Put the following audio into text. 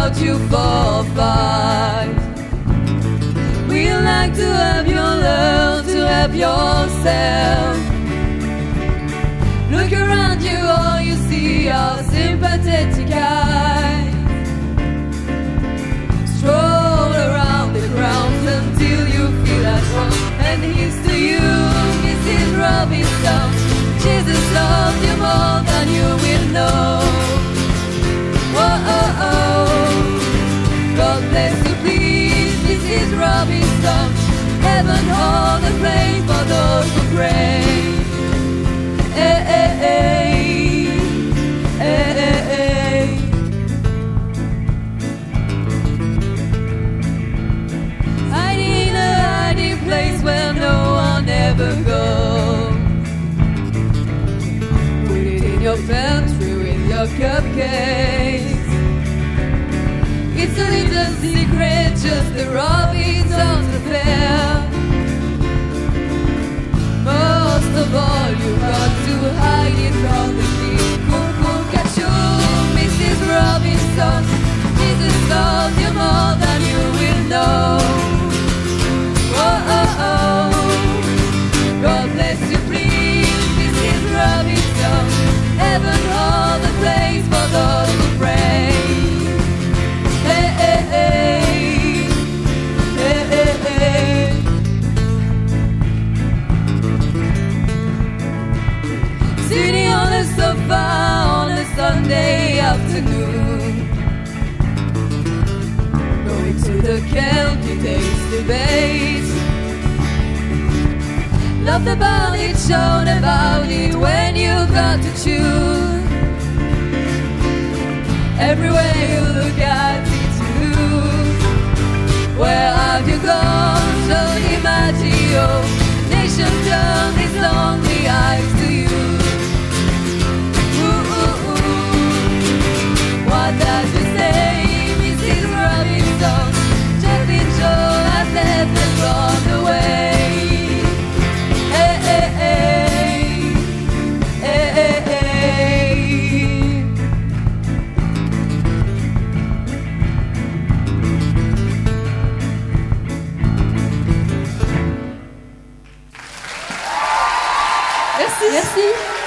about you for fight. We like to have you learn to have yourself. Look around you, all you see are sympathetic eyes. Stroll around the grounds until you feel at home. And here's to you, Mrs. Robinson. Jesus loves you more than you will know. Oh, oh, oh. God bless you, please, Mrs. Robinson. Heaven hold a place for those who pray. Hey, hey, hey. Hey, hey, hey. Hiding in a hiding place where no one ever goes. Put it in your pantry with your cupcakes. It's a little secret, just the Robinsons affair. Most of all, you got to hide it from the kids. Cuckoo-ca-choo, Mrs. Robinson. Jesus loves you more than you will know. Oh, oh, oh. God bless you, please, Mrs. Robinson. Heaven hold a place for those who pray. Hey, hey, hey. Hey, hey, hey. Sitting on the sofa on a Sunday afternoon, going to the county taste debate. Loved about it, shown about it when you got to choose. Everywhere you look at it, you lose. Where have you gone, Tony Maggio? Nation turn its lonely eyes to you. Ooh, ooh, ooh. What does you say, Mrs. Robinson? Justin Joe has left and gone away. Hey, hey, hey. Hey, hey, hey. Merci.